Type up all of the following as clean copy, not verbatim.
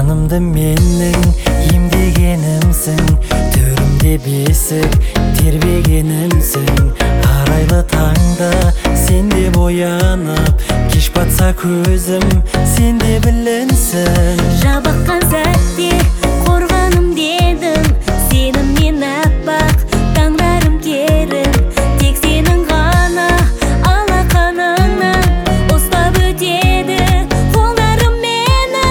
жанымды менің емдегенімсің, төрімде бесік тербегенімсің. Арайлы таңда сенде боянып, кеш батса көзім сенде білінсін. Жабыққан сәтте қорғаным дедің, сенімнен аппақ таңдарым керіп, тек сенің ғана алақаныңнан ұстап өтеді қолдарым мені.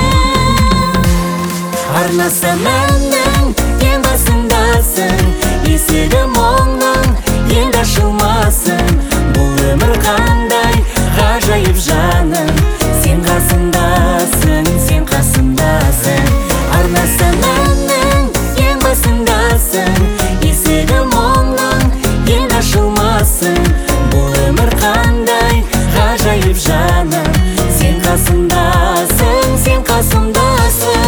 Арнасам әннің ең басындасың, есігім оңның енді ашылмасын. Бұл өмір қандай ғажайып жаным, сен қасымдасың, сен қасымдасың. Арнасам әннің ең басындасың, есігім оңның енді ашылмасын. Бұл өмір қандай ғажайып жаным, сен қасымдасың, сен қасымдасың.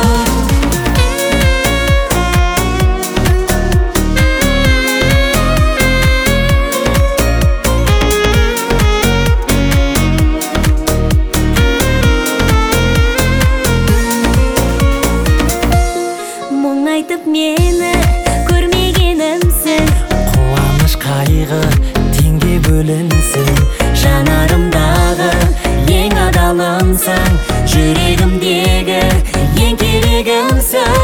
Айтып мені көрмегенімсің, қуаныш қайғы теңге бөлінсін. жанарымдағы ең адалымсың, жүрегімдегі ең керегімсің.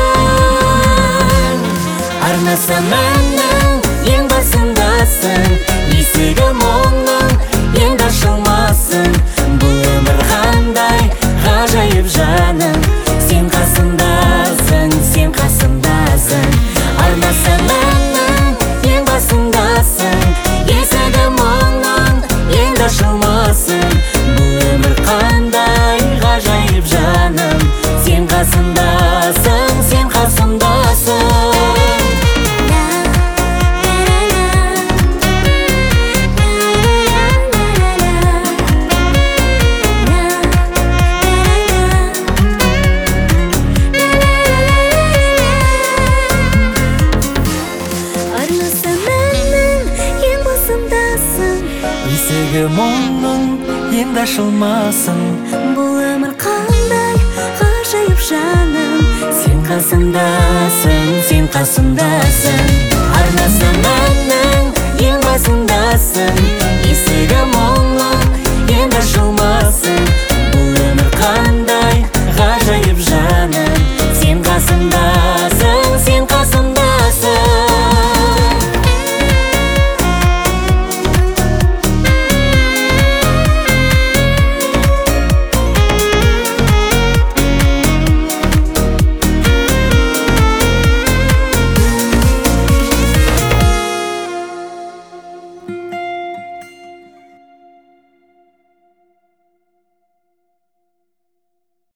Арнасам әннің ең басындасың, есігім оңның енді ашылмасын. Бұл өмір қандай ғажайып жаным, сен қасымдасың, сен қасымдасың. Арнасам әннің ең басындасың, есігім оңның енді ашылмасын. Бұл өмір қандай ғажайып жаным, сен қасымдасың, сен қасымдасың. Есігім оңның енді ашылмасын. Бұл өмір қандай ғажайып жаным, Сен қасымдасың, сен қасымдасың. арнасам әннің ең басындасың, есігім оңның енді ашылмасын.